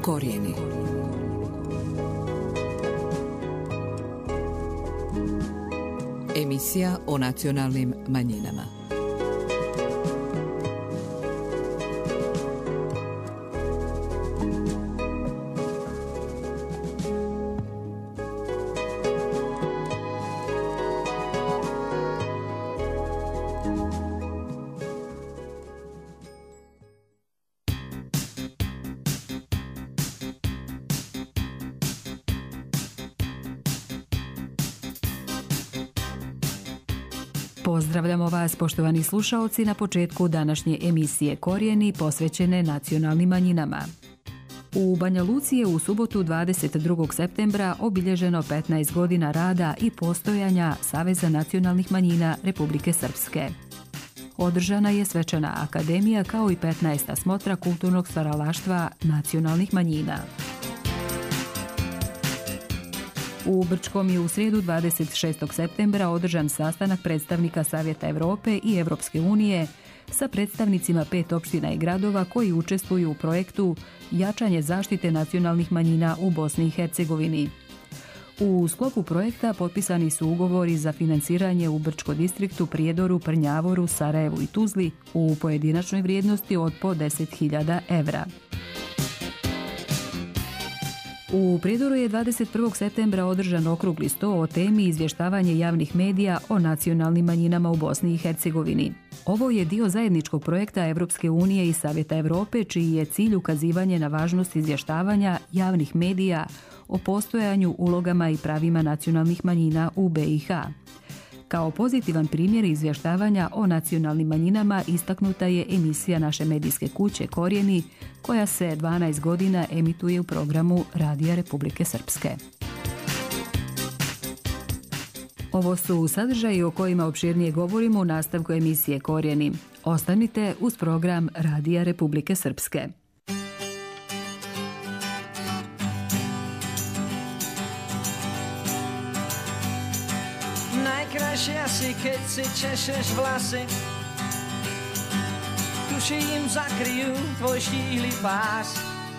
Korijeni. Emisija o nacionalnim manjinama. Pozdravljamo vas, poštovani slušaoci, na početku današnje emisije Korijeni posvećene nacionalnim manjinama. U Banja Luci je u subotu 22. septembra obilježeno 15 godina rada i postojanja Saveza nacionalnih manjina Republike Srpske. Održana je svečana akademija kao i 15. smotra kulturnog stvaralaštva nacionalnih manjina. U Brčkom je u srijedu 26. septembra održan sastanak predstavnika Savjeta Europe i Europske unije sa predstavnicima 5 opština i gradova koji učestvuju u projektu Jačanje zaštite nacionalnih manjina u Bosni i Hercegovini. U sklopu projekta potpisani su ugovori za financiranje u Brčko distriktu, Prijedoru, Prnjavoru, Sarajevu i Tuzli u pojedinačnoj vrijednosti od po 10.000 evra. U Prijedoru je 21. septembra održan okrugli sto o temi izvještavanje javnih medija o nacionalnim manjinama u Bosni i Hercegovini. Ovo je dio zajedničkog projekta Europske unije i Savjeta Europe, čiji je cilj ukazivanje na važnost izvještavanja javnih medija o postojanju, ulogama i pravima nacionalnih manjina u BiH. Kao pozitivan primjer izvještavanja o nacionalnim manjinama istaknuta je emisija naše medijske kuće Korijeni, koja se 12 godina emituje u programu Radija Republike Srpske. Ovo su sadržaji o kojima opširnije govorimo u nastavku emisije Korijeni. Ostanite uz program Radija Republike Srpske. Najkrašija si keď si češeš vlasy, tuši im zakriju tvoj štíhly pás.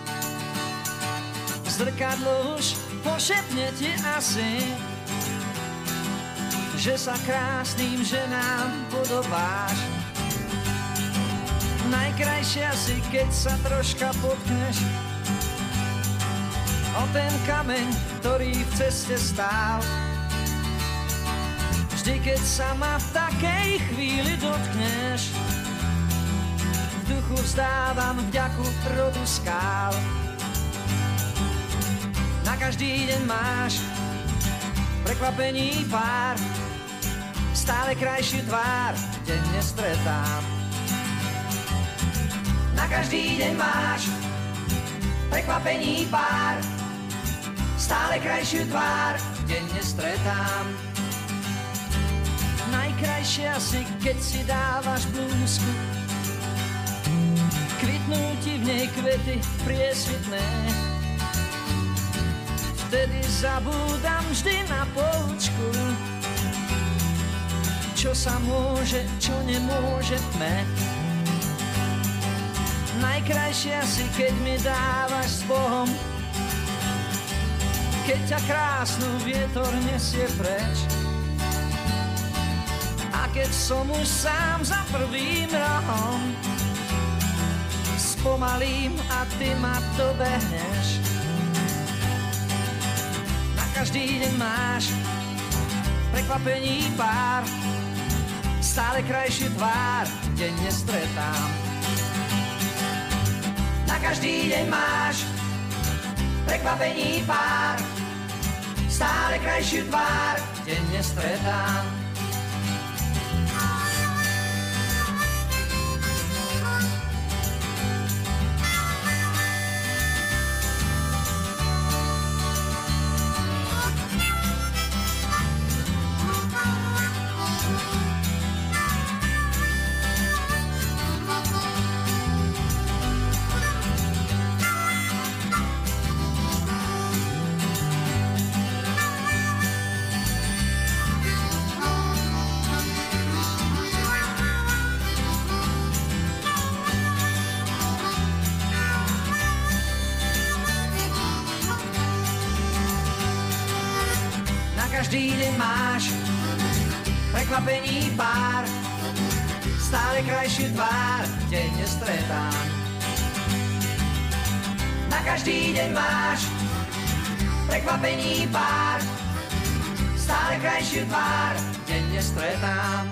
Zrkadlo už pošepne ti asi, že sa krásnym ženám podobáš. Najkrajšia si, keď sa troška potkneš o ten kameň, ktorý v ceste stál. Vždy, keď sa ma v takej chvíli dotkneš, v duchu vzdávam vďaku rodu skál. Na každý deň máš prekvapení pár, stále krajšiu tvár denne stretám. Na každý deň máš prekvapení pár, stále krajšiu tvár denne stretám. Najkrajšia si, keď si dávaš blúzku, kvitnú ti v nej kvety priesvitné. Vtedy zabúdam vždy na poučku, čo sa môže, čo nemôže tme. Najkrajšia si, keď mi dávaš s Bohom, keď ťa krásnu vietor nesie preč. A keď som už sám za prvým rohom, spomalím a ty ma dobehneš. Na každý deň máš prekvapení pár, stále krajšiu tvár denne stretám. Na každý deň máš prekvapení pár, stále krajšiu tvár denne stretám. každý deň máš prekvapení pár, stále krajšiu tvár denne stretám. Na každý deň máš prekvapení pár, stále krajšiu tvár denne stretám.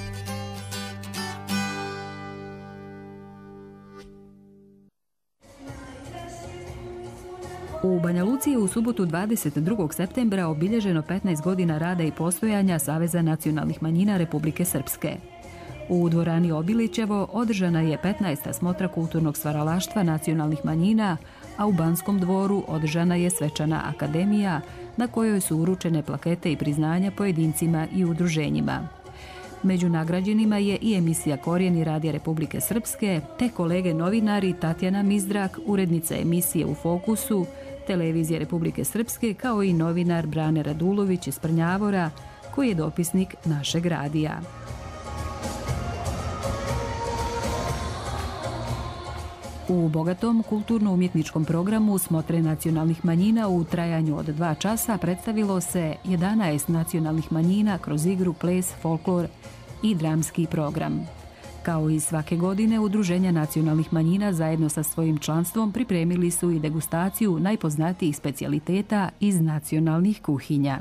U Banja Luci je u subotu 22. septembra obilježeno 15 godina rada i postojanja Saveza nacionalnih manjina Republike Srpske. U dvorani Obilićevo održana je 15. smotra kulturnog stvaralaštva nacionalnih manjina, a u Banskom dvoru održana je svečana akademija na kojoj su uručene plakete i priznanja pojedincima i udruženjima. Među nagrađenima je i emisija Korijeni Radija Republike Srpske, te kolege novinari Tatjana Mizdrak, urednica emisije U fokusu, Televizije Republike Srpske, kao i novinar Brane Radulović iz Prnjavora, koji je dopisnik našeg radija. U bogatom kulturno-umjetničkom programu Smotre nacionalnih manjina u trajanju od 2 časa predstavilo se 11 nacionalnih manjina kroz igru, ples, folklor i dramski program. Kao i svake godine, Udruženja nacionalnih manjina zajedno sa svojim članstvom pripremili su i degustaciju najpoznatijih specijaliteta iz nacionalnih kuhinja.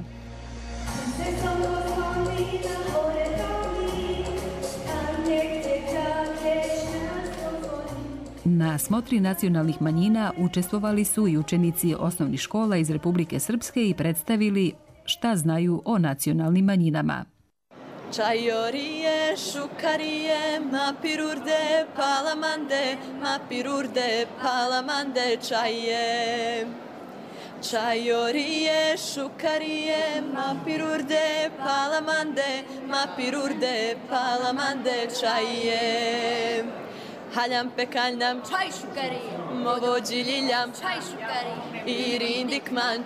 Na smotri nacionalnih manjina učestvovali su i učenici osnovnih škola iz Republike Srpske i predstavili šta znaju o nacionalnim manjinama. Čajorije, šukarije, mapirurde, palamande, čaje. Čajorije, šukarije, mapirurde, palamande, čaje. Haljam pekaljnam, čaj šukarije, movođi ljiljam, čaj šukarije, i rindikman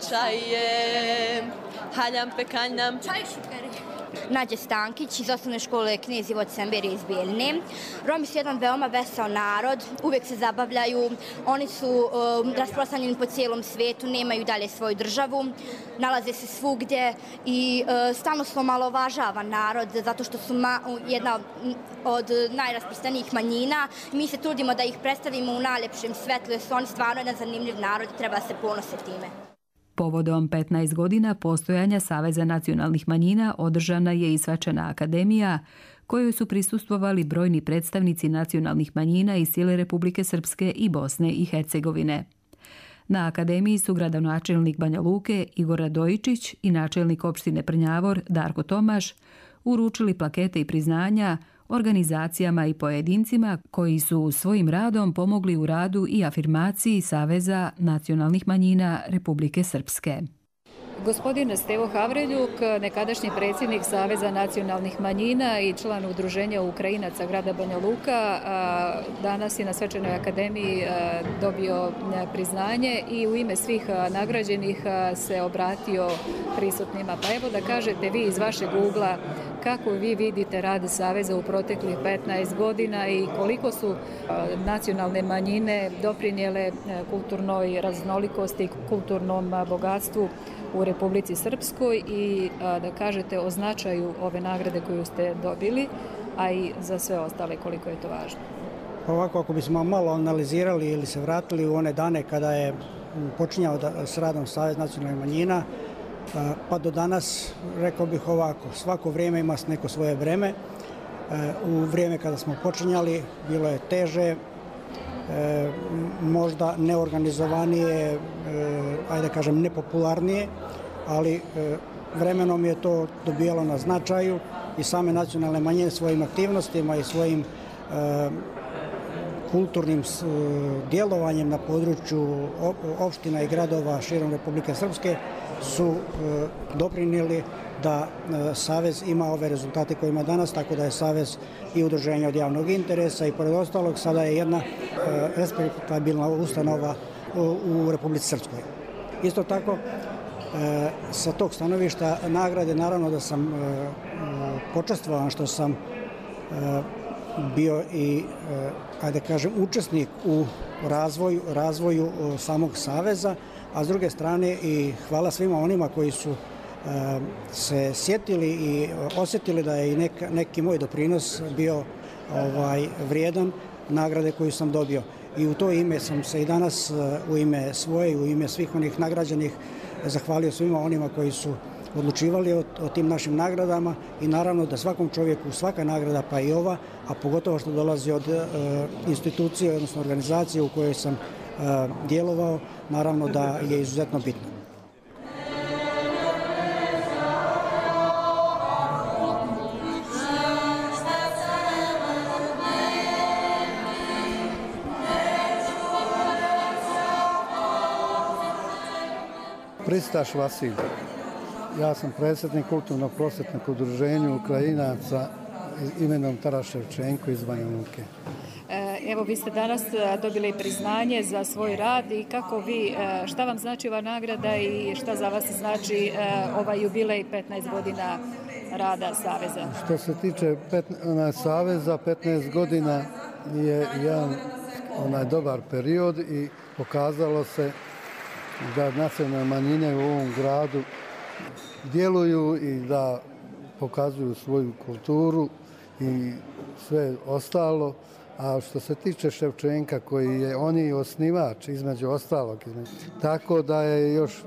čaje. Haljam pekaljnam, čaj šukarije. Nađe Stankić iz osnovne škole Knez Ivo Cemberije iz Bijeljine. Romi su jedan veoma veseo narod, uvek se zabavljaju, oni su rasprostranjeni po cijelom svijetu, nemaju dalje svoju državu, nalaze se svugdje i stalno su omalovažavan narod zato što su jedna od najrasprostranijih manjina. Mi se trudimo da ih predstavimo u najljepšem svetlu jer su oni stvarno jedan zanimljiv narod i treba se ponositi time. Povodom 15 godina postojanja Saveza nacionalnih manjina održana je i svečana akademija kojoj su prisustvovali brojni predstavnici nacionalnih manjina iz cijele Republike Srpske i Bosne i Hercegovine. Na akademiji su gradonačelnik Banja Luke Igor Radojičić i načelnik opštine Prnjavor Darko Tomaš uručili plakete i priznanja organizacijama i pojedincima koji su svojim radom pomogli u radu i afirmaciji Saveza nacionalnih manjina Republike Srpske. Gospodin Stevo Havreljuk, nekadašnji predsjednik Saveza nacionalnih manjina i član Udruženja Ukrajinaca grada Banja Luka, danas je na svečanoj akademiji dobio priznanje i u ime svih nagrađenih se obratio prisutnima. Pa evo da kažete vi iz vašeg ugla kako vi vidite rad Saveza u proteklih 15 godina i koliko su nacionalne manjine doprinijele kulturnoj raznolikosti, kulturnom bogatstvu u Republici Srpskoj i da kažete o značaju ove nagrade koju ste dobili, a i za sve ostale koliko je to važno. Ovako, ako bismo malo analizirali ili se vratili u one dane kada je počinjao s radom Savez nacionalnih manjina, pa do danas, rekao bih ovako, svako vrijeme ima neko svoje vreme. U vrijeme kada smo počinjali bilo je teže, možda neorganizovanije, ajde kažem nepopularnije, ali vremenom je to dobijalo na značaju i same nacionalne manjine svojim aktivnostima i svojim kulturnim djelovanjem na području opština i gradova širom Republike Srpske su doprinijeli da Savez ima ove rezultate koje ima danas, tako da je Savez i udruženje od javnog interesa i pored ostalog sada je jedna respektabilna ustanova u Republici Srpskoj. Isto tako, sa tog stanovišta nagrade, naravno da sam počastvovan što sam bio i, ajde kažem, učesnik u razvoju samog Saveza, a s druge strane i hvala svima onima koji su se sjetili i osjetili da je i neki moj doprinos bio vrijedan nagrade koju sam dobio. I u to ime sam se i danas u ime svoje i u ime svih onih nagrađenih zahvalio svima onima koji su odlučivali o tim našim nagradama i naravno da svakom čovjeku svaka nagrada pa i ova, a pogotovo što dolazi od institucije, odnosno organizacije u kojoj sam djelovao, naravno da je izuzetno bitno. Pristaš Vasilij. Ja sam predsjednik kulturno-prosvjetnog udruženja Ukrajinaca imenom Taras Ševčenko iz Banja Luke. Evo, vi ste danas dobili priznanje za svoj rad i šta vam znači ova nagrada i šta za vas znači ovaj jubilej 15 godina rada Saveza? Što se tiče Saveza, 15 godina je jedan dobar period i pokazalo se da nacionalne manjine u ovom gradu djeluju i da pokazuju svoju kulturu i sve ostalo. A što se tiče Ševčenka, on je osnivač između ostalog, tako da je još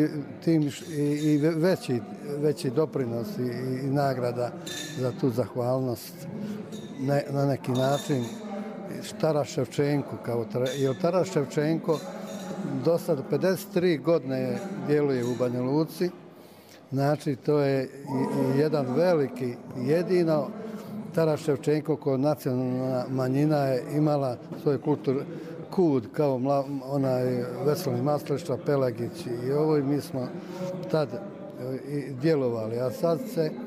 i veći doprinos i nagrada za tu zahvalnost na neki način Taras Ševčenku. Jer Taras Ševčenko do sad 53 godine djeluje u Banja Luci. Znači, to je jedan veliki, jedino Taras Ševčenko kao nacionalna manjina je imala svoj kud kao Veselin Masleša, Pelegić i mi smo tad djelovali. A sad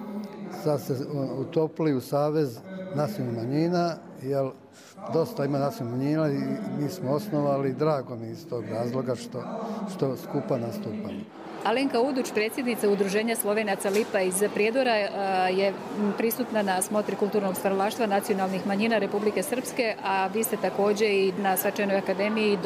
se utopili u Savez nacionalnih manjina, jer dosta ima nacionalnih manjina i mi smo osnovali, drago mi iz tog razloga što skupa nastupamo. Alenka Uduć, predsjednica Udruženja Slovenaca Lipa iz Prijedora, je prisutna na smotri kulturnog stvaralaštva nacionalnih manjina Republike Srpske, a vi ste također i na Svečanoj akademiji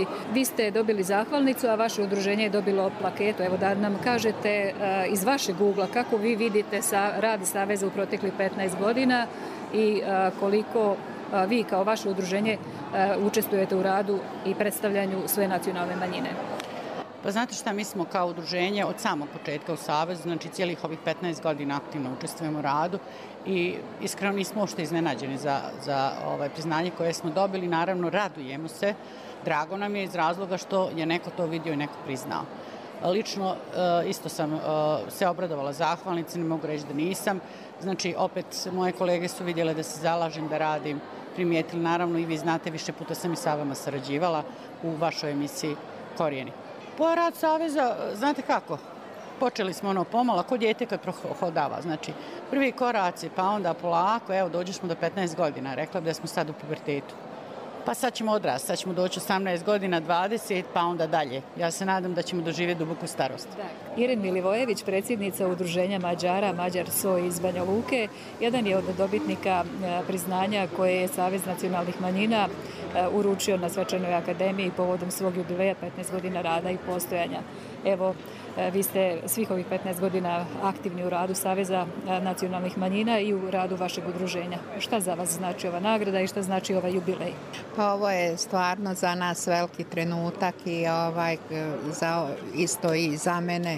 dobili zahvalnicu, a vaše udruženje je dobilo plaketu. Evo da nam kažete iz vašeg ugla kako vi vidite rad Saveza u proteklih 15 godina i koliko vi kao vaše udruženje učestvujete u radu i predstavljanju sve nacionalne manjine. Pa znate šta, mi smo kao udruženje od samog početka u Savezu, znači cijelih ovih 15 godina aktivno učestvujemo u radu i iskreno nismo uopšte iznenađeni za priznanje koje smo dobili. Naravno, radujemo se, drago nam je iz razloga što je neko to vidio i neko priznao. Lično isto sam se obradovala zahvalnici, ne mogu reći da nisam. Znači, opet moje kolege su vidjele da se zalažem, da radim, primijetili. Naravno, i vi znate, više puta sam i sa vama sarađivala u vašoj emisiji Korijeni. Po rad Saveza, znate kako, počeli smo pomalo, ko dijete kad prohodava. Znači, prvi koraci, pa onda polako, evo, dođi smo do 15 godina. Rekla bi da smo sad u pubertetu. Pa sad ćemo odrasti, sad ćemo doći 18 godina, 20, pa onda dalje. Ja se nadam da ćemo doživjeti duboku starost. Irin Milivojević, predsjednica Udruženja Mađara Mađar SOJ iz Banja Luke, jedan je od dobitnika priznanja koje je Savez nacionalnih manjina uručio na Svečanoj akademiji povodom svog jubileja 15 godina rada i postojanja. Evo, vi ste svih ovih 15 godina aktivni u radu Saveza nacionalnih manjina i u radu vašeg udruženja. Šta za vas znači ova nagrada i šta znači ovaj jubilej? Pa ovo je stvarno za nas veliki trenutak i isto i za mene.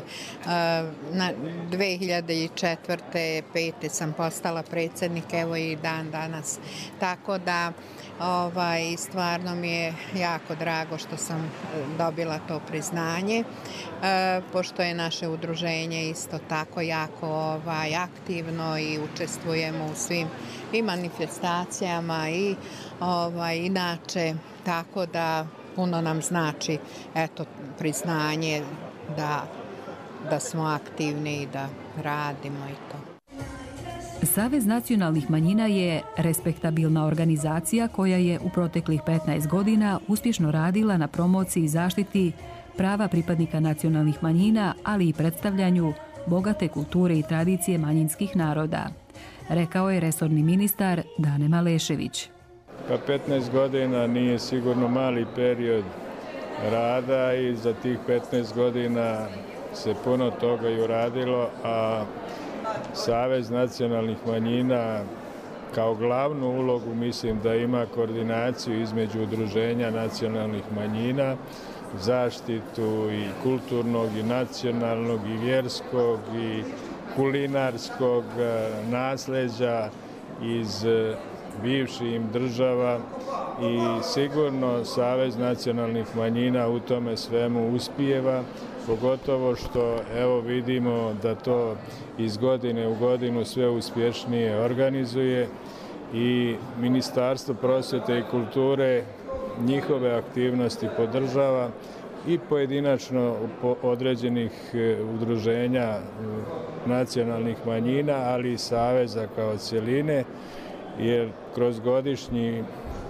2004. 2005. sam postala predsjednik, evo i dan danas. Tako da stvarno mi je jako drago što sam dobila to priznanje, pošto je naše udruženje isto tako jako aktivno i učestvujemo u svim i manifestacijama i inače, tako da puno nam znači priznanje da smo aktivni i da radimo i to. Savez nacionalnih manjina je respektabilna organizacija koja je u proteklih 15 godina uspješno radila na promociji i zaštiti prava pripadnika nacionalnih manjina, ali i predstavljanju bogate kulture i tradicije manjinskih naroda, rekao je resorni ministar Dane Malešević. 15 godina nije sigurno mali period rada i za tih 15 godina se puno toga i uradilo, a Savez nacionalnih manjina kao glavnu ulogu mislim da ima koordinaciju između udruženja nacionalnih manjina, zaštitu i kulturnog i nacionalnog i vjerskog i kulinarskog nasleđa iz bivših država i sigurno Savez nacionalnih manjina u tome svemu uspijeva, pogotovo što evo vidimo da to iz godine u godinu sve uspješnije organizuje i Ministarstvo prosvjete i kulture njihove aktivnosti podržava i pojedinačno određenih udruženja nacionalnih manjina, ali i Saveza kao cjeline, jer kroz godišnji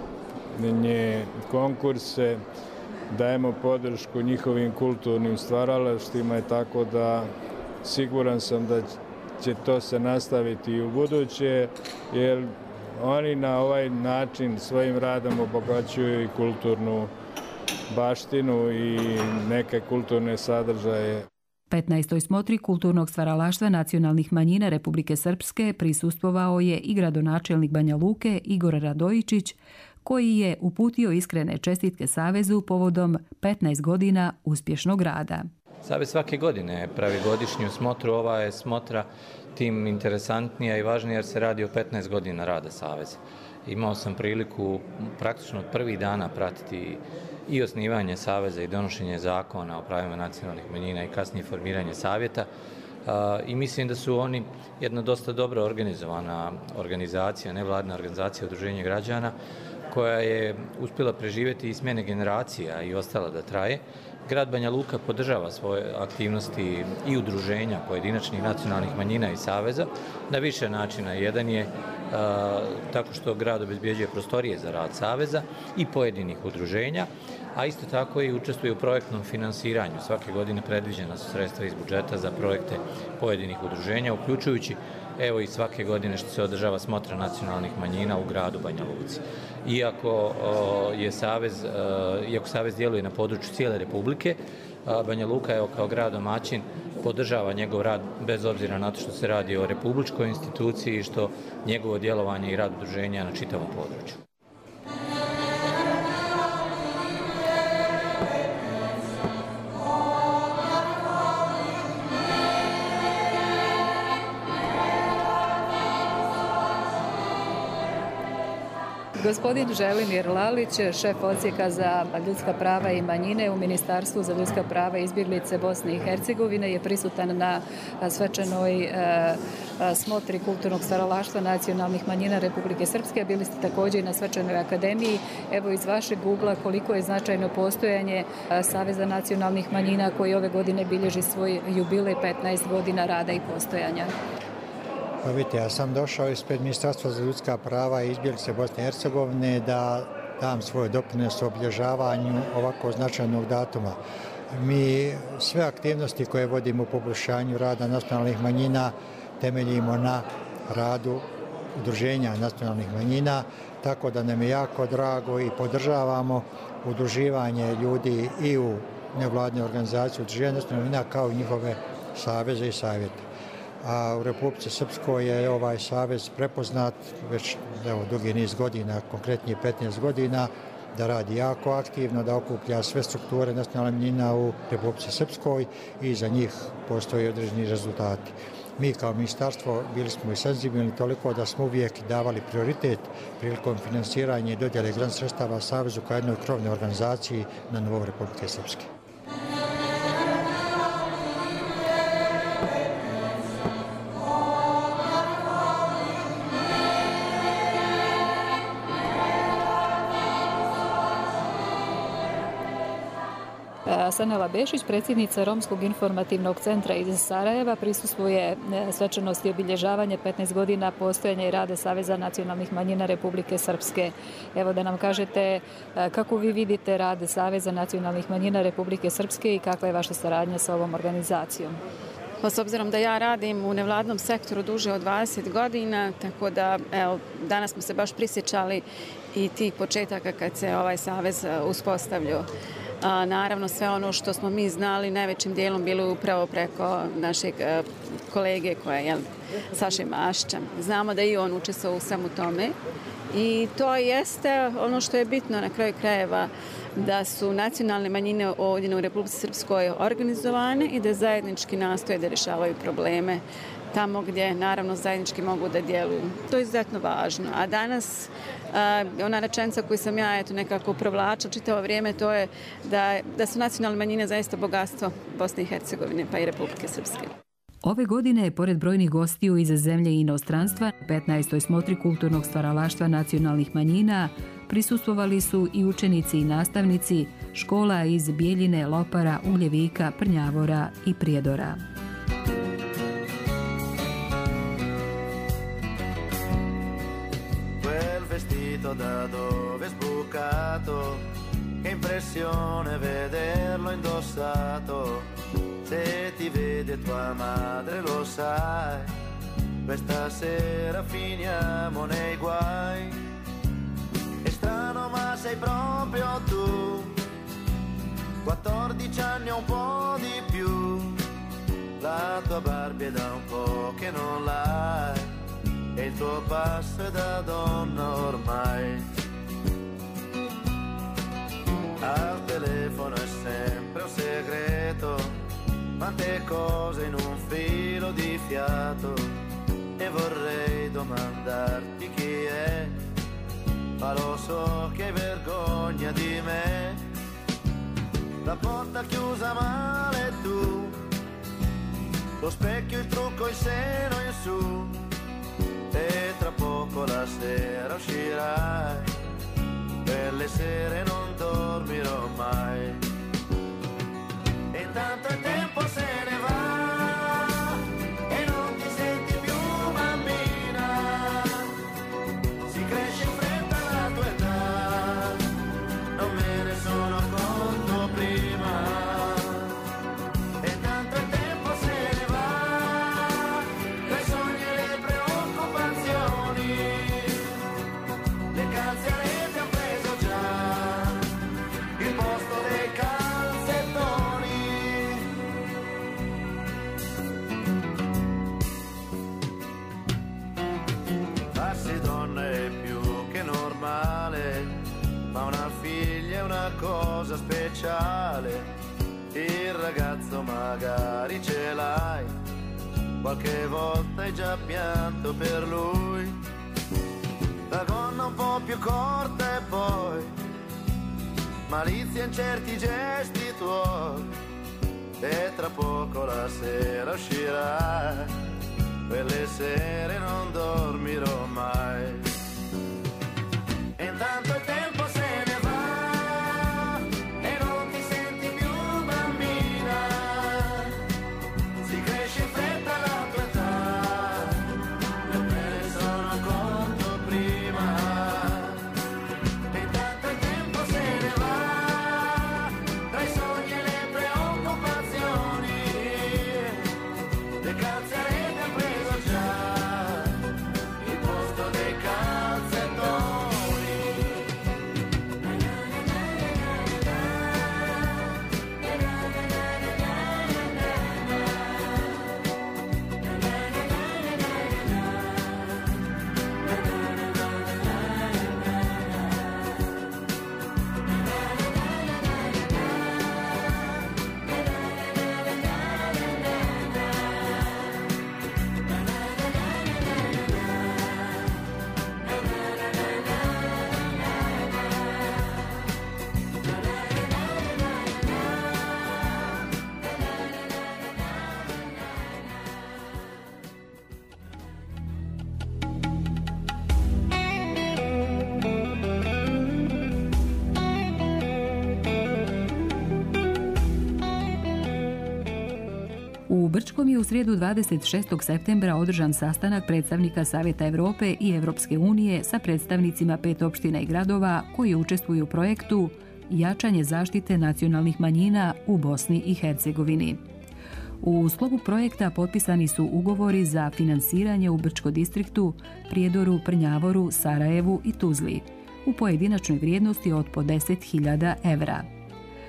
konkurse dajemo podršku njihovim kulturnim stvaralaštima, tako da siguran sam da će to se nastaviti i u buduće, jer oni na ovaj način svojim radom obogaćuju i kulturnu baštinu i neke kulturne sadržaje. 15. smotri kulturnog stvaralaštva nacionalnih manjina Republike Srpske prisustvovao je i gradonačelnik Banja Luke Igor Radojičić, koji je uputio iskrene čestitke Savezu povodom 15 godina uspješnog rada. Savez svake godine pravi godišnju smotru, ova je smotra tim interesantnija i važnija jer se radi o 15 godina rada Saveza. Imao sam priliku praktično od prvih dana pratiti i osnivanje Saveza i donošenje zakona o pravima nacionalnih manjina i kasnije formiranje savjeta i mislim da su oni jedna dosta dobro organizovana organizacija, nevladina organizacija udruženja građana koja je uspjela preživjeti i smjene generacija i ostala da traje. Grad Banja Luka podržava svoje aktivnosti i udruženja pojedinačnih nacionalnih manjina i saveza na više načina. Jedan je tako što grad obezbjeđuje prostorije za rad saveza i pojedinih udruženja, a isto tako i učestvuje u projektnom finansiranju. Svake godine predviđena su sredstva iz budžeta za projekte pojedinih udruženja, uključujući evo i svake godine što se održava smotra nacionalnih manjina u gradu Banja Luci. Iako Savez djeluje na području cijele Republike, Banja Luka evo kao grad domaćin podržava njegov rad bez obzira na to što se radi o republičkoj instituciji i što njegovo djelovanje i rad udruženja na čitavom području. Gospodin Želimir Lalić, šef odsjeka za ljudska prava i manjine u Ministarstvu za ljudska prava i izbjeglice Bosne i Hercegovine, je prisutan na svečanoj smotri kulturnog stvaralaštva nacionalnih manjina Republike Srpske. Bili ste također i na svečanoj akademiji. Evo iz vašeg ugla koliko je značajno postojanje Saveza nacionalnih manjina koji ove godine bilježi svoj jubilej 15 godina rada i postojanja. Pa vidite, ja sam došao ispred Ministarstva za ljudska prava i izbjeglice Bosne i Hercegovine da dam svoj doprinos u obilježavanju ovako značajnog datuma. Mi sve aktivnosti koje vodimo u poboljšanju rada nacionalnih manjina temeljimo na radu udruženja nacionalnih manjina, tako da nam je jako drago i podržavamo udruživanje ljudi i u nevladne organizacije udruženja nacionalnih manjina kao i njihove saveze i savjete. A u Republici Srpskoj je ovaj savez prepoznat već dugi niz godina, konkretnije 15 godina, da radi jako aktivno, da okuplja sve strukture nacionalnih manjina u Republici Srpskoj i za njih postoje određeni rezultati. Mi kao ministarstvo bili smo i senzibilni toliko da smo uvijek davali prioritet prilikom finansiranja i dodjele grant sredstava Savezu kao jednoj krovnoj organizaciji na nivou Republike Srpske. Sanela Bešić, predsjednica Romskog informativnog centra iz Sarajeva, prisustvuje svečanosti obilježavanja 15 godina postojanja i rada Saveza nacionalnih manjina Republike Srpske. Evo da nam kažete kako vi vidite rad Saveza nacionalnih manjina Republike Srpske i kakva je vaša saradnja sa ovom organizacijom? S obzirom da ja radim u nevladnom sektoru duže od 20 godina, tako da danas smo se baš prisjećali i tih početaka kad se ovaj savez uspostavljao. naravno sve ono što smo mi znali najvećim dijelom bilo upravo preko našeg kolege koja je Saše Mašća. Znamo da i on učestvovao u svemu tome i to jeste ono što je bitno na kraju krajeva, da su nacionalne manjine ovdje u Republici Srpskoj organizovane i da zajednički nastoje da rješavaju probleme tamo gdje naravno zajednički mogu da djeluju. To je izuzetno važno. A danas ona rečenica koju sam ja nekako provlačila čitavo vrijeme, to je da su nacionalne manjine zaista bogatstvo Bosne i Hercegovine pa i Republike Srpske. Ove godine, pored brojnih gostiju iz zemlje i inostranstva, 15. smotri kulturnog stvaralaštva nacionalnih manjina prisustvovali su i učenici i nastavnici škola iz Bijeljine, Lopara, Ugljevika, Prnjavora i Prijedora. Da dove sbucato, che impressione vederlo indossato, se ti vede tua madre lo sai, questa sera finiamo nei guai, è strano ma sei proprio tu, 14 anni o un po' di più, la tua Barbie da un po' che non l'hai, e il tuo passo è da donna ormai. Al telefono è sempre un segreto, quante cose in un filo di fiato, e vorrei domandarti chi è, ma lo so che hai vergogna di me. La porta chiusa male tu, lo specchio, il trucco, il seno in su, e tra poco la sera uscirai, per le sere non dormirò mai. E intanto il tempo se ne va e non ti senti più bambina, si cresce in fretta la tua età, non me ne sono accorto prima. E intanto il tempo se ne va, tra i sogni e le preoccupazioni, le calze a rete han preso già il posto dei calzettoni. Farsi donna è più che normale, ma una figlia è una cosa speciale. Il ragazzo magari ce l'hai, qualche volta hai già pianto per lui. La gonna un po' più corta e poi malizia in certi gesti tuoi, e tra poco la sera uscirai, quelle sere non dormirò mai. E intanto il tempo se ne va e non ti senti più bambina, si cresce in fretta la tua età, io me ne sono accorto prima. E intanto il tempo se ne va, tra i sogni e le preoccupazioni, le calze a rete han preso già il posto dei calzettoni. U Brčkom je u srijedu 26. septembra održan sastanak predstavnika Savjeta Europe i Europske unije sa predstavnicima 5 opština i gradova koji učestvuju u projektu Jačanje zaštite nacionalnih manjina u Bosni i Hercegovini. U sklopu projekta potpisani su ugovori za finansiranje u Brčko distriktu, Prijedoru, Prnjavoru, Sarajevu i Tuzli u pojedinačnoj vrijednosti od po 10.000 evra.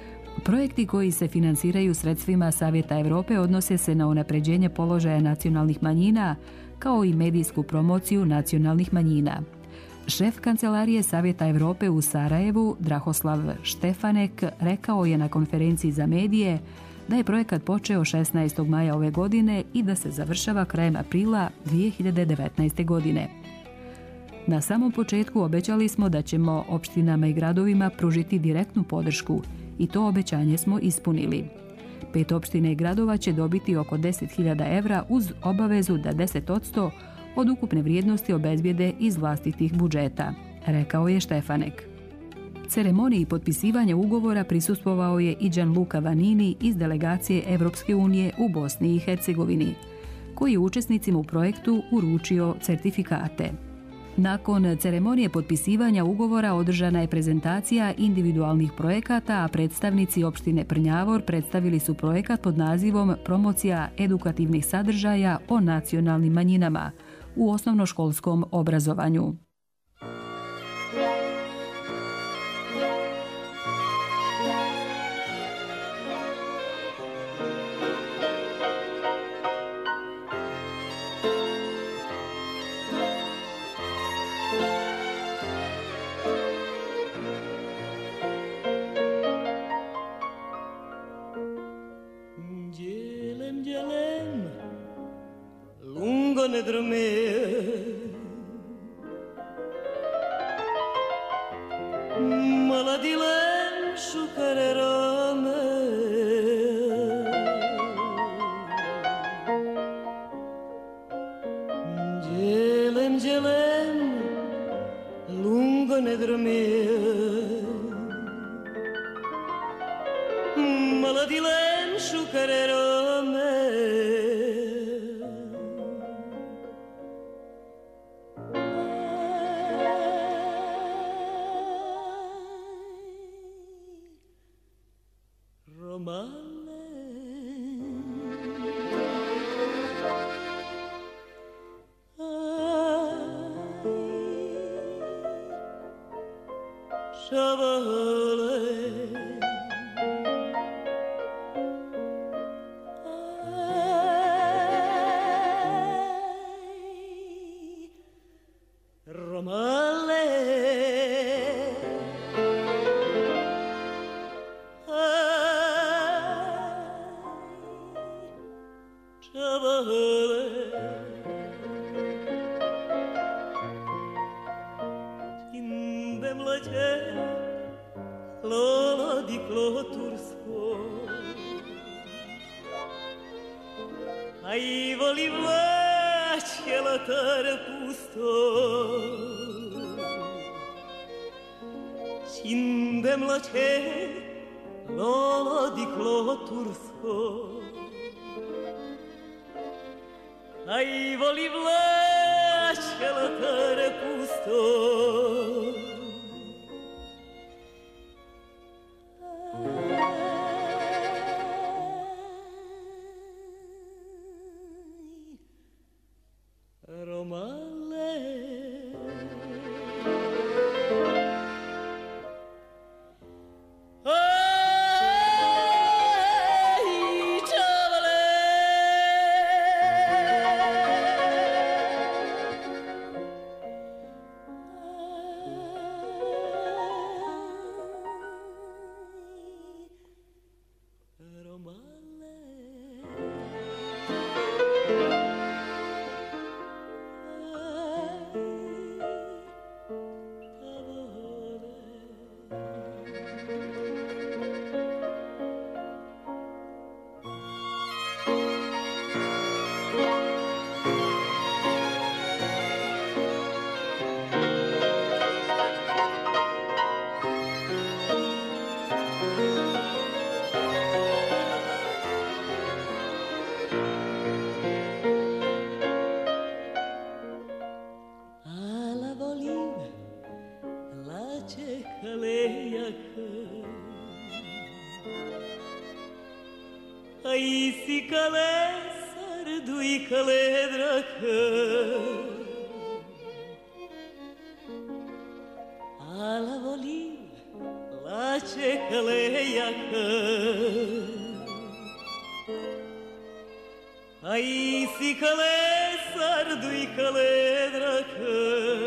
Projekti koji se finansiraju sredstvima Savjeta Europe odnose se na unapređenje položaja nacionalnih manjina, kao i medijsku promociju nacionalnih manjina. Šef Kancelarije Savjeta Europe u Sarajevu, Drahoslav Štefanek, rekao je na konferenciji za medije da je projekat počeo 16. maja ove godine i da se završava krajem aprila 2019. godine. Na samom početku obećali smo da ćemo opštinama i gradovima pružiti direktnu podršku i to obećanje smo ispunili. 5 opština i gradova će dobiti oko 10.000 evra uz obavezu da 10% od ukupne vrijednosti obezbijede iz vlastitih budžeta, rekao je Štefanek. Ceremoniji potpisivanja ugovora prisustvovao je i Gianluca Vanini iz delegacije Evropske unije u Bosni i Hercegovini, koji je učesnicima u projektu uručio certifikate. Nakon ceremonije potpisivanja ugovora održana je prezentacija individualnih projekata, a predstavnici opštine Prnjavor predstavili su projekat pod nazivom Promocija edukativnih sadržaja o nacionalnim manjinama u osnovnoškolskom obrazovanju. ne dormir. Maladilem shukarerame. Gelem gelem lungo ne dormir. Maladilem shukarerame. čekale jaka. A isikale sardu i kale draka.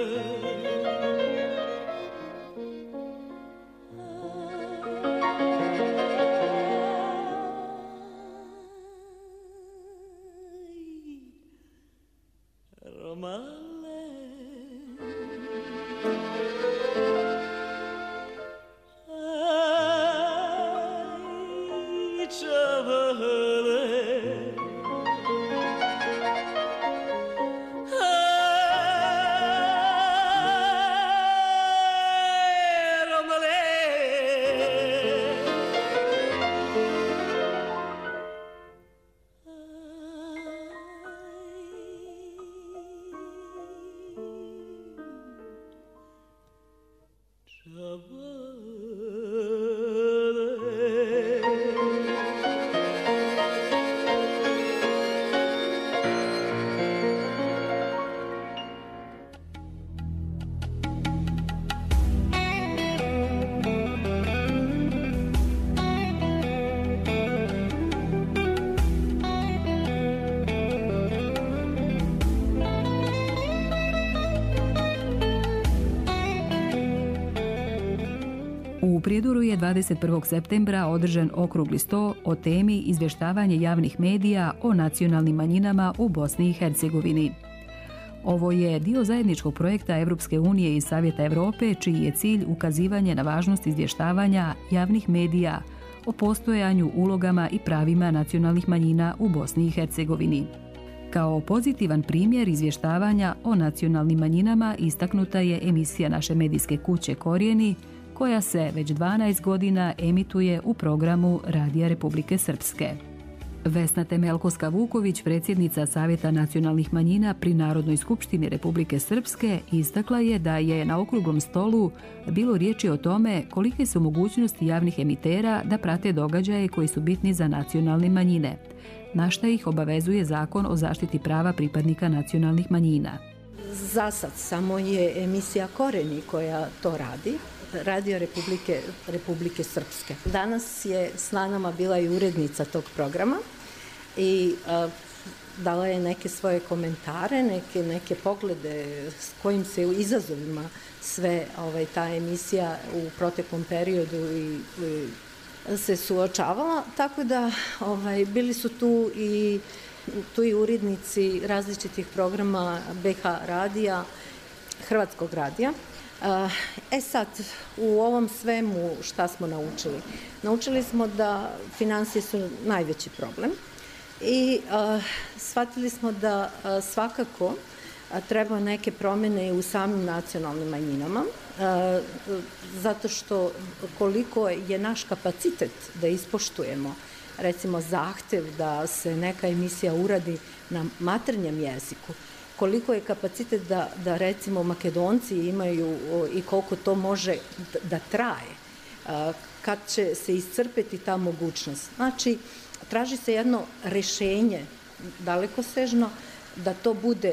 Romale ai čavale U Prijedoru je 21. septembra održan okrugli sto o temi izvještavanje javnih medija o nacionalnim manjinama u Bosni i Hercegovini. Ovo je dio zajedničkog projekta Evropske unije i Savjeta Evrope, čiji je cilj ukazivanje na važnost izvještavanja javnih medija o postojanju, ulogama i pravima nacionalnih manjina u Bosni i Hercegovini. Kao pozitivan primjer izvještavanja o nacionalnim manjinama istaknuta je emisija naše medijske kuće Korijeni, koja se već 12 godina emituje u programu Radija Republike Srpske. Vesna Temelkovska-Vuković, predsjednica Savjeta nacionalnih manjina pri Narodnoj skupštini Republike Srpske, istakla je da je na okruglom stolu bilo riječi o tome kolike su mogućnosti javnih emitera da prate događaje koji su bitni za nacionalne manjine, na šta ih obavezuje Zakon o zaštiti prava pripadnika nacionalnih manjina. Za sad samo je emisija Koreni koja to radi. Radio Republike Srpske. Danas je s nama bila i urednica tog programa i dala je neke svoje komentare, neke poglede s kojim se u izazovima sve ta emisija u proteklom periodu i se suočavala, tako da bili su tu i urednici različitih programa BH radija, Hrvatskog radija. Sad, u ovom svemu šta smo naučili? Naučili smo da financije su najveći problem i shvatili smo da svakako treba neke promjene i u samim nacionalnim manjinama, zato što koliko je naš kapacitet da ispoštujemo, recimo zahtev da se neka emisija uradi na maternjem jeziku, koliko je kapacitet da recimo Makedonci imaju i koliko to može da traje, kad će se iscrpeti ta mogućnost. Znači, traži se jedno rješenje dalekosežno da to bude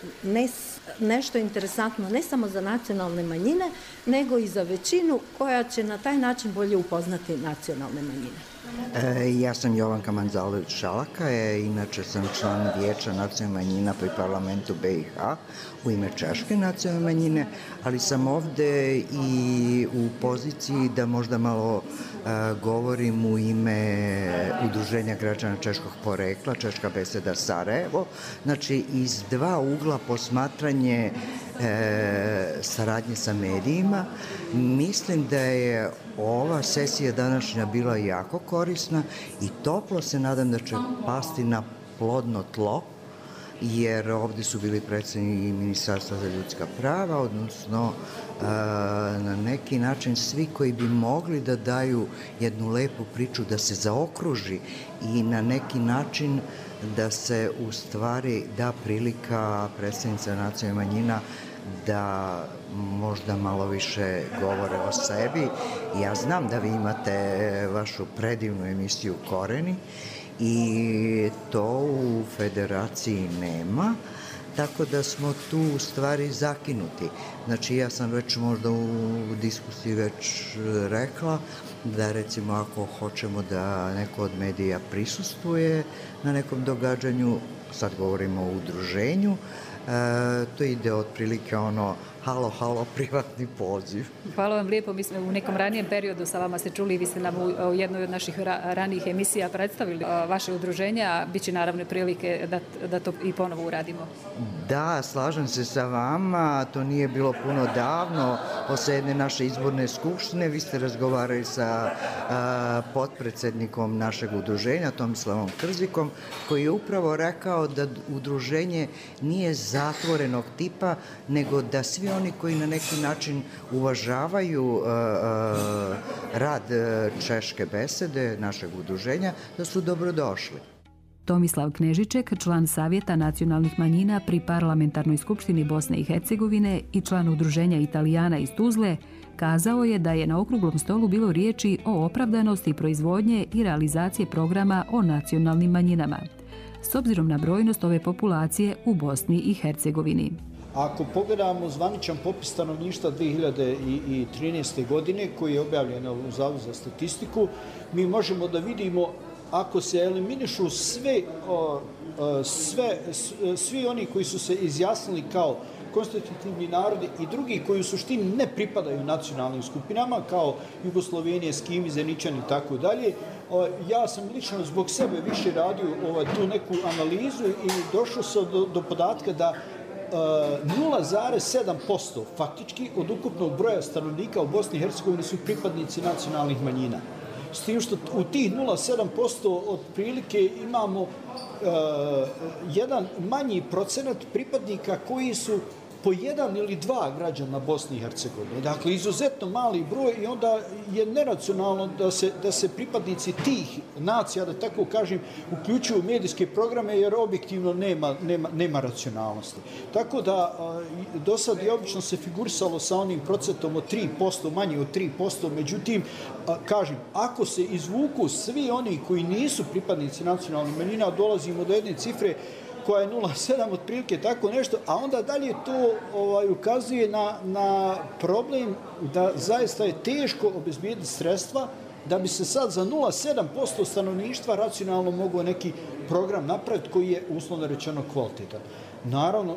nešto interesantno ne samo za nacionalne manjine, nego i za većinu koja će na taj način bolje upoznati nacionalne manjine. Ja sam Jovanka Manzalović-Šalaka, inače sam član Vijeća nacionalnih manjina pri parlamentu BiH u ime Češke nacionalne manjine, ali sam ovde i u poziciji da možda malo govorim u ime Udruženja građana češkog porekla, Češka beseda Sarajevo, znači iz dva ugla posmatranje saradnje sa medijima. Mislim da je ova sesija današnja bila jako korisna i toplo se nadam da će pasti na plodno tlo, jer ovdje su bili predstavnici Ministarstva za ljudska prava, odnosno na neki način svi koji bi mogli da daju jednu lepu priču, da se zaokruži i na neki način da se u stvari da prilika predstavnica nacionalnih manjina da možda malo više govore o sebi. Ja znam da vi imate vašu predivnu emisiju Koreni i to u federaciji nema. tako da smo tu u stvari zakinuti. Znači ja sam već možda u diskusiji već rekla da recimo ako hoćemo da neko od medija prisustvuje na nekom događanju, sad govorimo o udruženju, to ide otprilike ono halo, halo, privatni poziv. Hvala vam lijepo. Mi smo u nekom ranijem periodu sa vama se čuli, vi ste nam u jednoj od naših ranijih emisija predstavili vaše udruženje, a bit će naravno prilike da to i ponovo uradimo. Da, slažem se sa vama, to nije bilo puno davno, posle jedne naše izborne skupštine, vi ste razgovarali sa potpredsednikom našeg udruženja, Tomislavom Krzikom, koji je upravo rekao da udruženje nije zatvorenog tipa, nego da svi oni koji na neki način uvažavaju rad Češke besede, našeg udruženja, da su dobrodošli. Tomislav Knežiček, član Savjeta nacionalnih manjina pri Parlamentarnoj skupštini Bosne i Hercegovine i član Udruženja Italijana iz Tuzle, kazao je da je na okruglom stolu bilo riječi o opravdanosti proizvodnje i realizacije programa o nacionalnim manjinama, s obzirom na brojnost ove populacije u Bosni i Hercegovini. Ako pogledamo zvaničan popis stanovništva 2013. godine koji je objavljen u Zavodu za statistiku, mi možemo da vidimo ako se eliminišu svi oni koji su se izjasnili kao konstitutivni narodi i drugi koji u suštini ne pripadaju nacionalnim skupinama kao Jugoslovenije, Skimi, Zeničani i tako dalje. Ja sam lično zbog sebe više radio tu neku analizu i došao sam do podatka da 0,7% faktički od ukupnog broja stanovnika u Bosni i Hercegovini su pripadnici nacionalnih manjina. S tim što u tih 0,7% otprilike imamo jedan manji procenat pripadnika koji su po 1 ili 2 građana Bosne i Hercegovine. Dakle, izuzetno mali broj i onda je neracionalno da se pripadnici tih nacija, da tako kažem, uključuju u medijske programe jer objektivno nema racionalnosti. Tako da do sad je obično se figurisalo sa onim procentom od 3%, manje od 3%, međutim, kažem, ako se izvuku svi oni koji nisu pripadnici nacionalnih manjina, dolazimo do jedne cifre koja je 0,7 otprilike, tako nešto, a onda dalje to ukazuje na problem da zaista je teško obezbijediti sredstva da bi se sad za 0,7% stanovništva racionalno mogao neki program napraviti koji je uslovno rečeno kvalitetan. Naravno,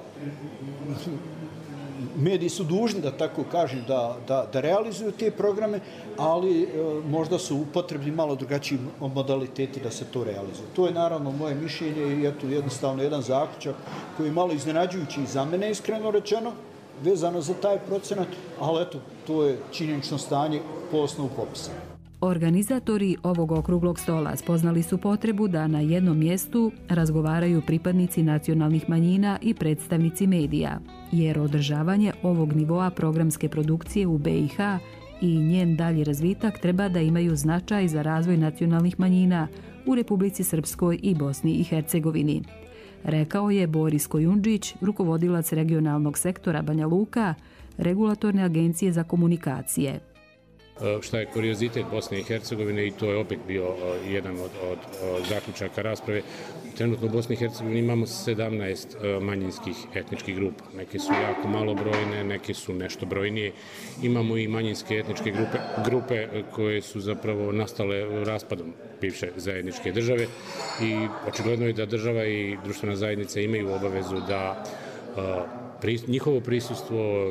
mediji su dužni, da tako kažem, da realizuju te programe, ali možda su potrebni malo drugačiji modaliteti da se to realizuje. To je naravno moje mišljenje i eto jednostavno jedan zaključak koji je malo iznenađujući i za mene, iskreno rečeno, vezano za taj procenat, ali eto, to je činjenično stanje po osnovu popisa. Organizatori ovog okruglog stola spoznali su potrebu da na jednom mjestu razgovaraju pripadnici nacionalnih manjina i predstavnici medija, jer održavanje ovog nivoa programske produkcije u BiH i njen dalji razvitak treba da imaju značaj za razvoj nacionalnih manjina u Republici Srpskoj i Bosni i Hercegovini. Rekao je Boris Kojundžić, rukovodilac regionalnog sektora Banja Luka, Regulatorne agencije za komunikacije. Šta je kuriozitet Bosne i Hercegovine i to je opet bio jedan od zaključaka rasprave. Trenutno u Bosni i Hercegovini imamo 17 manjinskih etničkih grupa. Neke su jako malobrojne, neke su nešto brojnije. Imamo i manjinske etničke grupe koje su zapravo nastale raspadom bivše zajedničke države i očigledno je da država i društvena zajednica imaju obavezu da njihovo prisustvo,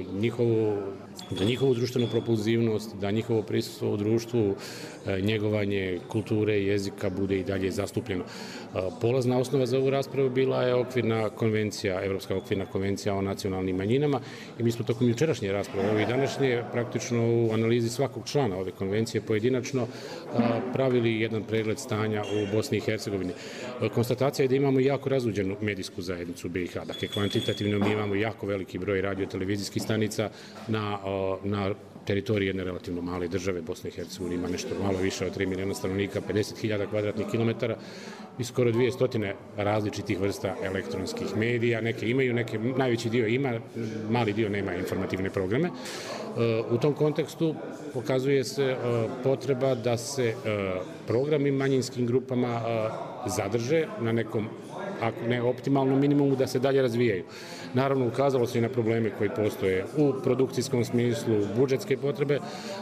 da njihovu društvenu propulzivnost, da njihovo prisustvo u društvu, njegovanje kulture, jezika bude i dalje zastupljeno. Polazna osnova za ovu raspravu bila je okvirna konvencija, Evropska okvirna konvencija o nacionalnim manjinama i mi smo tokom jučerašnje rasprave, ovo i današnje, praktično u analizi svakog člana ove konvencije pojedinačno pravili jedan pregled stanja u Bosni i Hercegovini. Konstatacija je da imamo jako razuđenu medijsku zajednicu u BiH. Dakle, kvantitativno mi imamo jako veliki broj radio-televizijskih stanica na teritoriji jedne relativno male države. Bosna i Hercegovina ima nešto malo više od 3 miliona stanovnika, 50.000 kvadratnih kilometara i skoro 200 različitih vrsta elektronskih medija. Neke imaju, najveći dio ima, mali dio nema informativne programe. U tom kontekstu pokazuje se potreba da se programi manjinskim grupama zadrže na nekom ako ne optimalnom minimumu, da se dalje razvijaju. Naravno, ukazalo se i na probleme koji postoje u produkcijskom smislu, budžetske potrebe,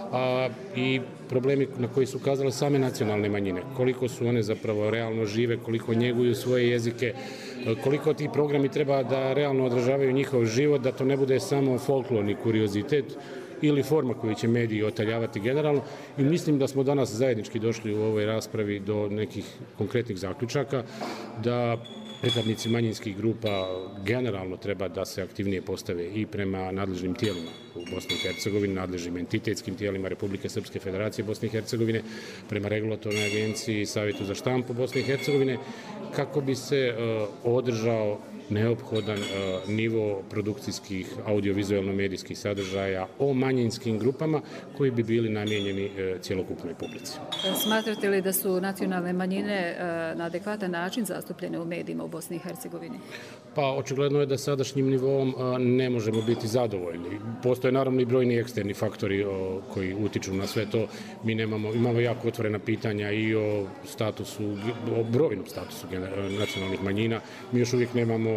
i problemi na koji su ukazale same nacionalne manjine. Koliko su one zapravo realno žive, koliko njeguju svoje jezike, koliko ti programi treba da realno odražavaju njihov život, da to ne bude samo folklorni kuriozitet ili forma koju će mediji otaljavati generalno. I mislim da smo danas zajednički došli u ovoj raspravi do nekih konkretnih zaključaka, da pripadnici manjinskih grupa generalno treba da se aktivnije postave i prema nadležnim tijelima u Bosni i Hercegovini, nadležnim entitetskim tijelima Republike Srpske Federacije Bosne i Hercegovine, prema regulatornoj agenciji i Savjetu za štampu Bosne i Hercegovine, kako bi se održao neophodan nivo produkcijskih audiovizualno-medijskih sadržaja o manjinskim grupama koji bi bili namijenjeni cjelokupnoj publici. Smatrate li da su nacionalne manjine na adekvatan način zastupljene u medijima u Bosni i Hercegovini? Pa očigledno je da sadašnjim nivom ne možemo biti zadovoljni. Postoje naravno i brojni eksterni faktori koji utiču na sve to. Mi imamo jako otvorena pitanja i o statusu, o brojnom statusu nacionalnih manjina. Mi još uvijek nemamo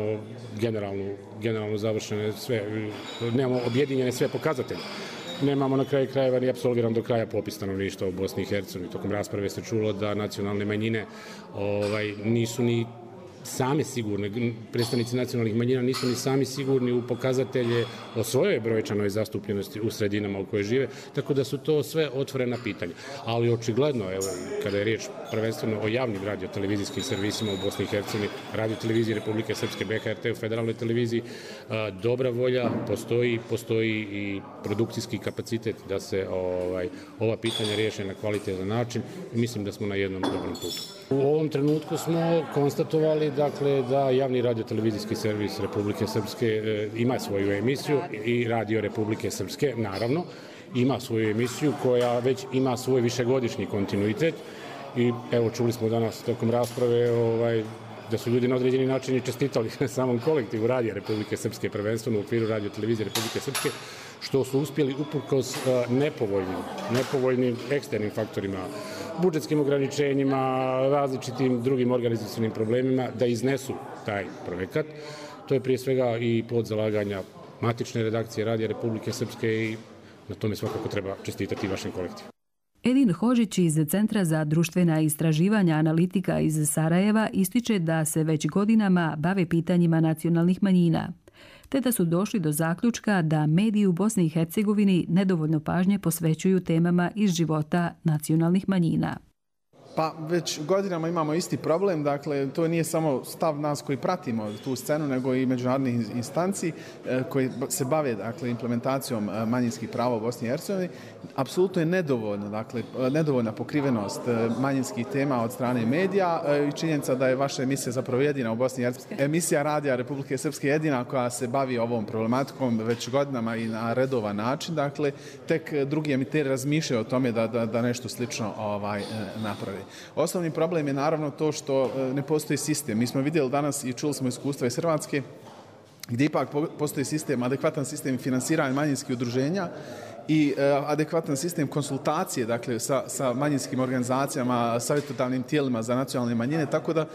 generalno završene sve, nemamo objedinjene sve pokazatelje. Nemamo na kraju krajeva ni apsolviran do kraja popis stanovništva u Bosni i Hercegovini. Tokom rasprave se čulo da nacionalne manjine nisu ni sami sigurni, predstavnici nacionalnih manjina nisu ni sami sigurni u pokazatelje o svojoj brojčanoj zastupljenosti u sredinama u kojoj žive, tako da su to sve otvorena pitanja. Ali očigledno, kada je riječ prvenstveno o javnim radio-televizijskim servisima u Bosni i Hercegovini, radio-televiziji Republike Srpske, BHRT, u federalnoj televiziji, dobra volja, postoji i produkcijski kapacitet da se ova pitanja riješe na kvalitetan način i mislim da smo na jednom dobrom putu. U ovom trenutku smo konstatovali da javni radio-televizijski servis Republike Srpske ima svoju emisiju i Radio Republike Srpske, naravno, ima svoju emisiju koja već ima svoj višegodišnji kontinuitet i evo čuli smo danas tokom rasprave da su ljudi na određeni način i čestitali samom kolektivu Radija Republike Srpske, prvenstveno u okviru Radio-televizije Republike Srpske, što su uspjeli uprkos nepovoljnim eksternim faktorima, budžetskim ograničenjima, različitim drugim organizacijnim problemima, da iznesu taj projekat. To je prije svega i plod zalaganja matične redakcije Radija Republike Srpske i na tome svakako treba čestitati vašem kolektivu. Edin Hodžić iz Centra za društvena istraživanja analitika iz Sarajeva ističe da se već godinama bave pitanjima nacionalnih manjina, te da su došli do zaključka da mediji u Bosni i Hercegovini nedovoljno pažnje posvećuju temama iz života nacionalnih manjina. Pa već godinama imamo isti problem, dakle to nije samo stav nas koji pratimo tu scenu, nego i međunarodnih instanci koji se bave implementacijom manjinskih prava u Bosni i Hercegovini. Apsolutno je nedovoljna pokrivenost manjinskih tema od strane medija i činjenica da je vaša emisija zapravo jedina u Bosni i Hercegovini. Emisija Radija Republike Srpske jedina koja se bavi ovom problematikom već godinama i na redovan način, dakle tek drugi emiteri razmišljaju o tome da nešto slično napravi. Osnovni problem je naravno to što ne postoji sistem. Mi smo vidjeli danas i čuli smo iskustva iz Hrvatske gdje ipak postoji sistem, adekvatan sistem finansiranja manjinskih udruženja i adekvatan sistem konsultacije, dakle, sa manjinskim organizacijama, savjetodavnim tijelima za nacionalne manjine, tako da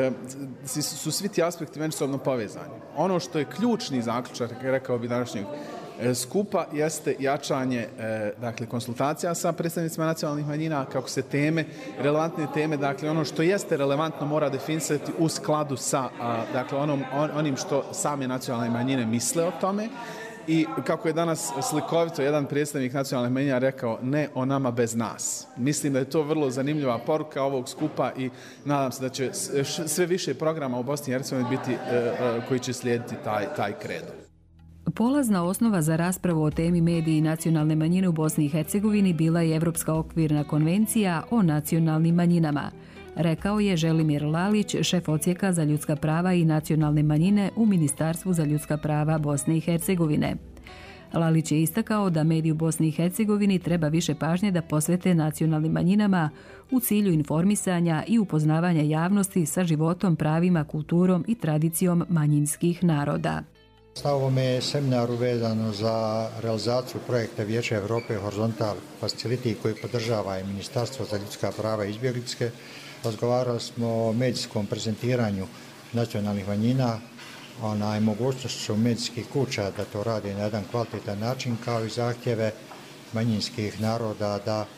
su svi ti aspekti međusobno povezani. Ono što je ključni zaključak, rekao bi današnjeg skupa, jeste jačanje konsultacija sa predstavnicima nacionalnih manjina, kako se relevantne teme, dakle ono što jeste relevantno mora definisati u skladu sa onim što same nacionalne manjine misle o tome. I kako je danas slikovito jedan predstavnik nacionalnih manjina rekao, ne o nama bez nas. Mislim da je to vrlo zanimljiva poruka ovog skupa i nadam se da će sve više programa u Bosni i Hercegovini biti koji će slijediti taj kredo. Polazna osnova za raspravu o temi mediji i nacionalne manjine u Bosni i Hercegovini bila je Evropska okvirna konvencija o nacionalnim manjinama, rekao je Želimir Lalić, šef odsjeka za ljudska prava i nacionalne manjine u Ministarstvu za ljudska prava Bosne i Hercegovine. Lalić je istakao da mediji u Bosni i Hercegovini treba više pažnje da posvete nacionalnim manjinama u cilju informisanja i upoznavanja javnosti sa životom, pravima, kulturom i tradicijom manjinskih naroda. Na ovome seminaru vezano za realizaciju projekta Vijeća Europe Horizontal Facility koji podržava i Ministarstvo za ljudska prava i izbjeglice, razgovarali smo o medijskom prezentiranju nacionalnih manjina, mogućnošću medijskih kuća da to radi na jedan kvalitetan način, kao i zahtjeve manjinskih naroda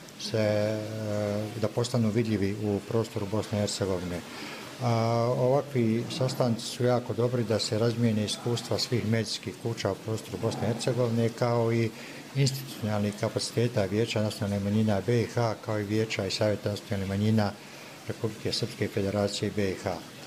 da postanu vidljivi u prostoru Bosne i Hercegovine. Ovakvi sastanci su jako dobri da se razmijene iskustva svih medijskih kuća u prostoru Bosne i Hercegovine, kao i institucionalnih kapaciteta Vijeća nacionalnih manjina BiH, kao i Vijeća i Savjeta nacionalnih manjina Republike Srpske i Federacije BiH.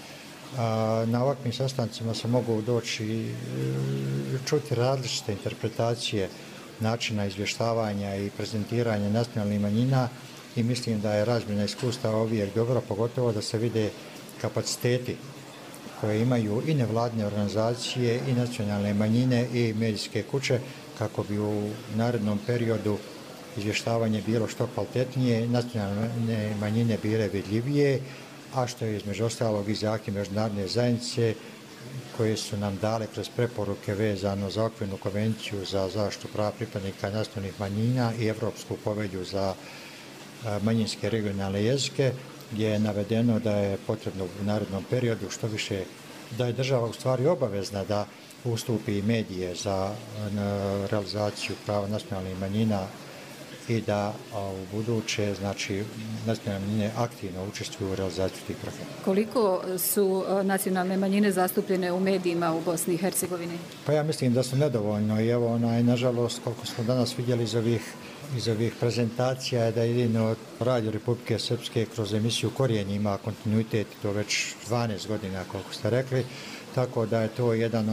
Na ovakvim sastancima se mogu doći čuti različite interpretacije načina izvještavanja i prezentiranja nacionalnih manjina i mislim da je razmjena iskustva uvijek dobra, pogotovo da se vide kapaciteti koje imaju i nevladine organizacije i nacionalne manjine i medijske kuće, kako bi u narednom periodu izvještavanje bilo što kvalitetnije, nacionalne manjine bile vidljivije, a što je između ostalog i zahtjev međunarodne zajednice koje su nam dale kroz preporuke vezano za okvirnu konvenciju za zaštitu prava pripadnika nacionalnih manjina i Evropsku povelju za manjinske regionalne jezike, gdje je navedeno da je potrebno u narednom periodu što više, da je država u stvari obavezna da ustupi medije za realizaciju prava nacionalnih manjina i da u buduće, znači, nacionalne manjine aktivno učestvuju u realizaciju tih programa. Koliko su nacionalne manjine zastupljene u medijima u Bosni i Hercegovini? Pa ja mislim da su nedovoljno i evo, nažalost, koliko smo danas vidjeli iz ovih prezentacija je da jedino Radio Republike Srpske kroz emisiju Korijen ima kontinuitet, to već 12 godina, koliko ste rekli, tako da je to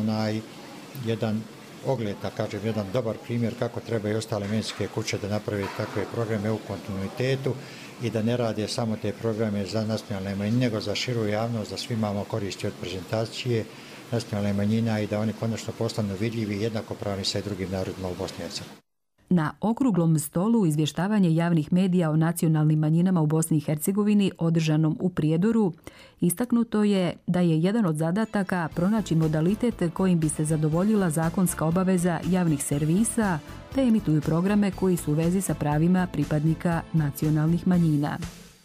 jedan ogled, da kažem, jedan dobar primjer kako treba i ostale medijske kuće da naprave takve programe u kontinuitetu i da ne rade samo te programe za nacionalne manjine, nego za širu javnost, da svi imamo koristi od prezentacije nacionalne manjina i da oni konačno postanu vidljivi i jednakopravni sa drugim narodima u Bosni i Hercegovini. Na okruglom stolu izvještavanje javnih medija o nacionalnim manjinama u Bosni i Hercegovini održanom u Prijedoru istaknuto je da je jedan od zadataka pronaći modalitet kojim bi se zadovoljila zakonska obaveza javnih servisa te emituju programe koji su u vezi sa pravima pripadnika nacionalnih manjina.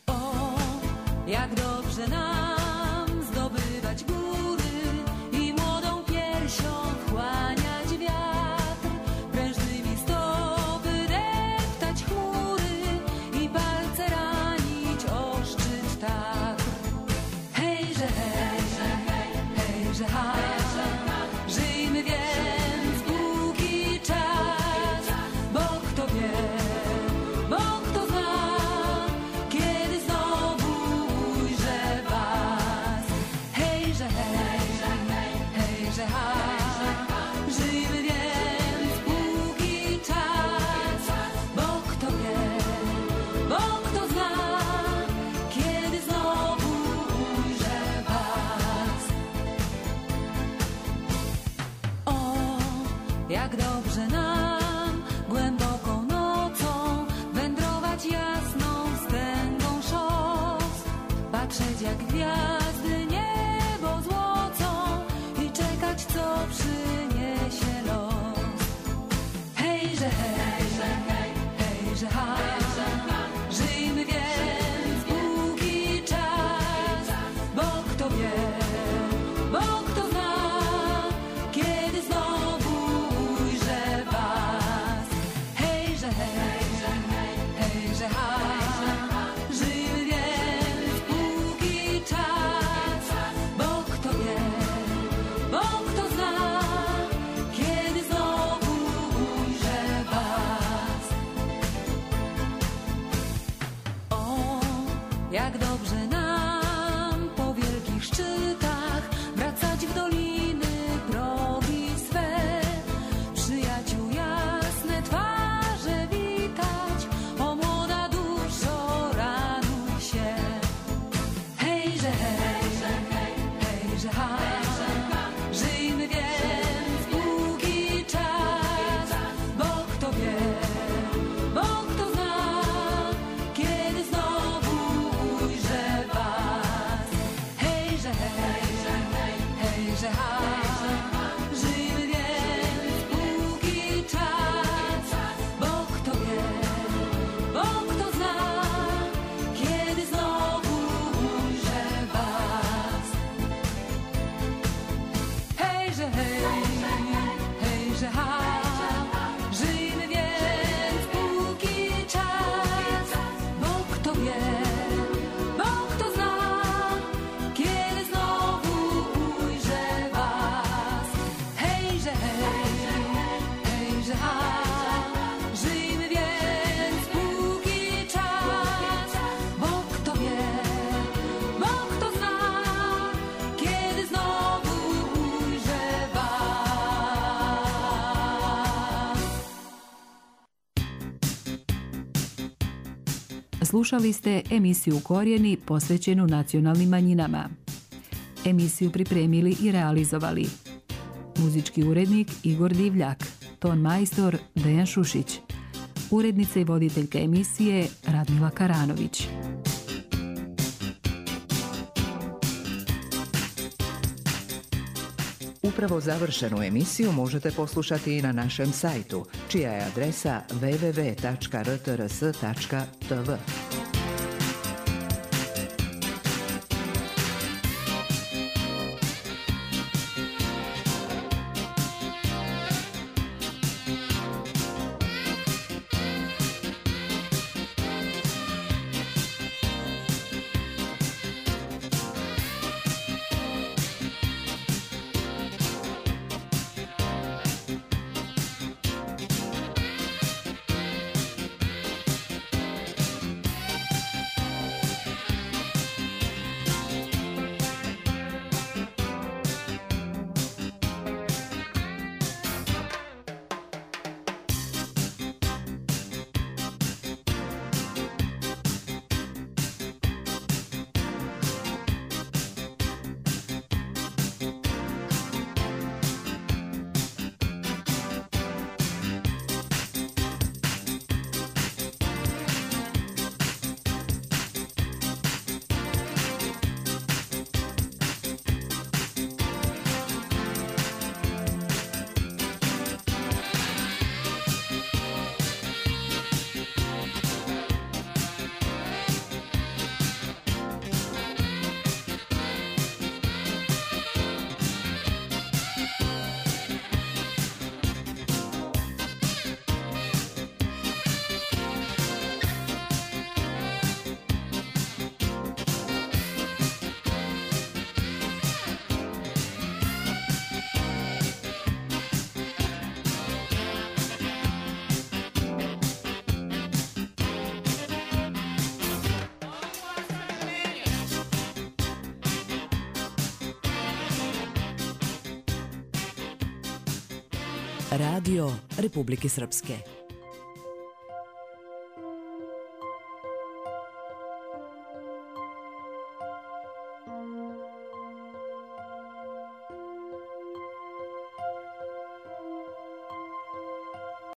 Jak dobrze nam zdobywać góry i młodą piersią wchłaniać wiatr, prężnymi stopy deptać chmury i palce ranić o szczyt Tatr. Hejże, hejże, hejże, ha, żyjmy więc długi czas, bo kto wie, bo kto zna, kiedy znowu ujrzę was. Hejże, hejże, hejże, ha, żyjmy więc długi czas, bo kto wie, bo kto zna, kiedy znowu ujrzę was. O, jak dobrze nam głęboką nocą wędrować jasną wstęgą szos, patrzeć jak gwiazdy niebo złocą i czekać, co przyniesie los. Hejże, hejże, hejże, ha, żyjmy więc długi czas, bo kto wie, bo kto zna, kiedy znowu ujrzę was. Hejże, hejże, hejże, ha, żyjmy więc długi czas, bo kto wie, bo kto zna, kiedy znowu ujrzę was. O, jak dobrze nam po wielkich szczytach wracać w doliny progi swe, przyjaciół jasne twarze witać, o młoda duszo raduj się. Hejże, hejże, hejże, ha, żyjmy więc długi czas, bo kto wie, bo kto zna, kiedy znowu ujrzę was. Slušali ste emisiju Korijeni posvećenu nacionalnim manjinama. Emisiju pripremili i realizovali muzički urednik Igor Divljak, ton majstor Dejan Šušić, urednica i voditeljka emisije Radmila Karanović. Upravo završenu emisiju možete poslušati i na našem sajtu, čija je adresa www.rtrs.tv. Radio Republike Srpske.